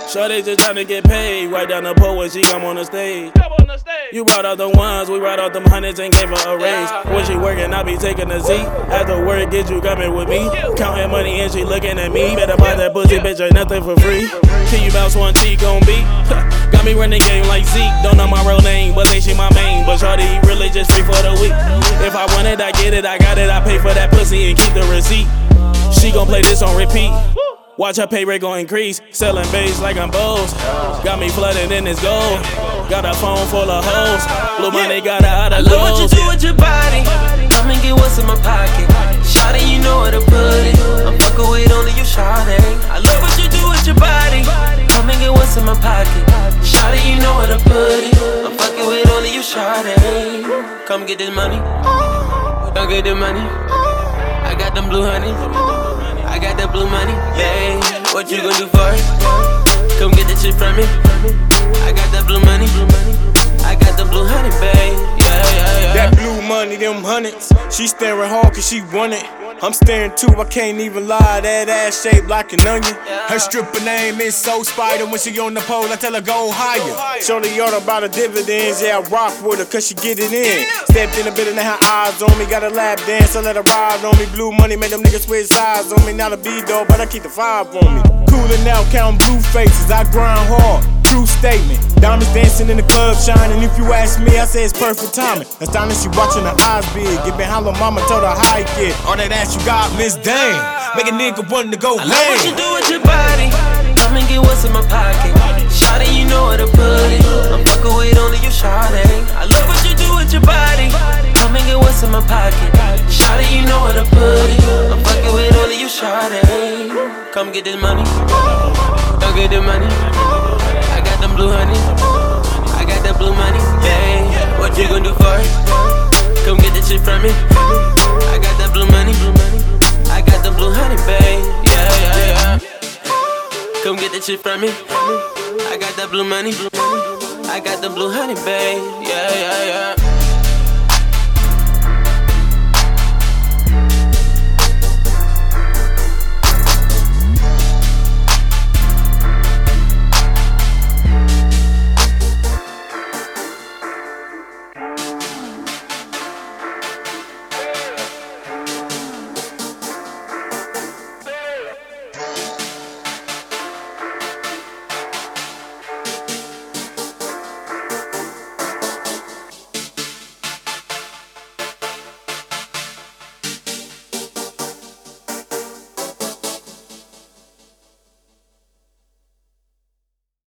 Shorty just tryna get paid. Right down the pole when she come on the stage. You brought out the ones, we brought out them hundreds and gave her a raise. When she working, I be taking a seat. After work, get you coming with me. Counting money and she looking at me. Better buy that pussy, bitch, ain't nothing for free. Can you bounce one cheek on beat? Got me running game like Zeke. Don't know my real name, but ain't she my main. But shorty really just free for the week. If I want it, I get it, I got it. I pay for that pussy and keep the receipt. She gon' play this on repeat. Watch her pay rate gon' increase. Selling bass like I'm Bose. Got me flooded in this gold. Got a phone full of hoes. Blue money got her out of I love what you do with your body. Come and get what's in my pocket. Shawty, you know where to put it. I'm fucking with only you, Shawty. I love what you do with your body. Come and get what's in my pocket. Shawty, you know where to put it. I'm fucking with only you, Shawty. Come get this money. Come get this money. I got them blue honey. I got that blue money, babe. What you gon' do for it? Come get that shit from me. I got that blue money. I got the blue honey, babe. Yeah. That blue money, them hundreds. She staring hard cause she want it. I'm staring too, I can't even lie. That ass shaped like an onion. Her stripper name is So Spider. When she on the pole, I tell her go higher. Shorty all about the dividends, yeah, I rock with her cause she get it in. Stepped in a bit and her eyes on me. Got a lap dance, I let her ride on me. Blue money made them niggas switch sides on me. Not a B-dog, but I keep the 5 on me. Coolin' out, counting blue faces, I grind hard. True statement. Diamonds dancing in the club, shining. If you ask me, I say it's perfect timing. Astounding, she watching her eyes big. Get behind her mama, told her how you get. All that ass you got, Miss Dame. Make a nigga want to go lame. I love what you do with your body. Come and get what's in my pocket. Shawty, you know where to put it. I'm fucking with only you, Shawty. I love what you do with your body. Come and get what's in my pocket. Shawty, you know where to put it. I'm fucking with only you, Shawty. Come get this money. Come get this money. I got them blue honey. I got that blue money, yeah. What you gon' do for it? Come get that shit from me. I got that blue money. I got the blue honey, babe. Yeah. Come get that shit from me. I got that blue money. I got the blue honey, babe. Yeah.